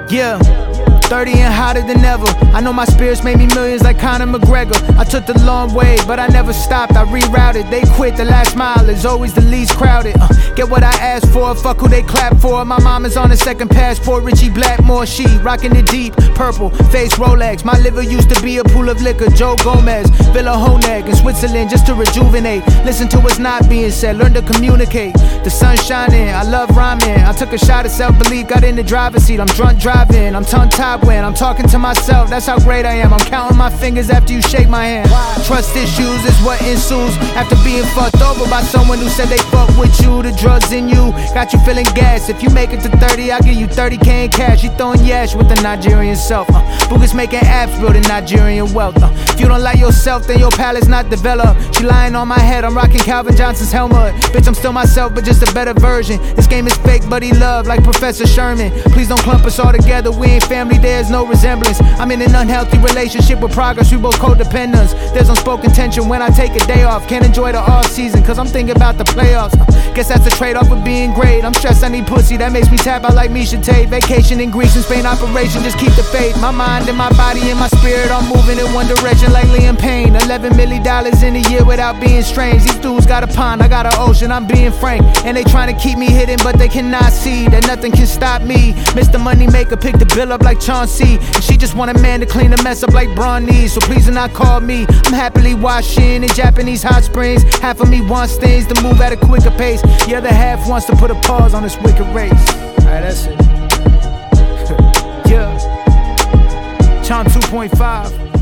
Yeah, 30 and hotter than ever. I know my spirits made me millions like Conor McGregor. I took the long way, but I never stopped, I rerouted. They quit, the last mile is always the least crowded. Get what I asked for, fuck who they clap for. My mom is on a second passport, Richie Blackmore. She rocking it deep, purple, face Rolex. My liver used to be a pool of liquor, Joe Gomez. Villa Honeg in Switzerland just to rejuvenate. Listen to what's not being said, learn to communicate. The sun's shining, I love rhyming. I took a shot at self-belief, got in the driver's seat. I'm drunk driving, I'm tongue-tied when I'm talking to myself. That's how great I am, I'm counting my fingers after you shake my hand. Trust issues is what ensues after being fucked over by someone who said they fuck with you. The drugs in you got you feeling gas. If you make it to 30, I'll give you 30K in cash. You throwing yash with the Nigerian self. Boogers making apps, building Nigerian wealth. If you don't like yourself, then your palate's not developed. She lying on my head, I'm rocking Calvin Johnson's helmet. Bitch, I'm still myself, but just a better version. This game is fake, but he love like Professor Sherman. Please don't clump us all together, we ain't family, there's no resemblance. I'm in an unhealthy relationship with progress, we both codependents. There's unspoken tension when I take a day off. Can't enjoy the off season, cause I'm thinking about the playoffs. Guess that's the trade-off of being great. I'm stressed, I need pussy, that makes me tap out like Misha Tate. Vacation in Greece and Spain, operation, just keep the faith. My mind and my body and my spirit all moving in one direction like Liam Payne. $11 million in a year without being strange. These dudes got a pond, I got an ocean, I'm being frank. And they trying to keep me hidden, but they cannot see that nothing can stop me. Mr. Moneymaker picked the bill up like Chauncey, and she just want a man to clean the mess up like Braun needs. So please do not call me, I'm happily washing in Japanese hot springs. Half of me wants things to move at a quicker pace, the other half wants to put a pause on this wicked race. Alright, that's it. Yeah, Charm 2.5.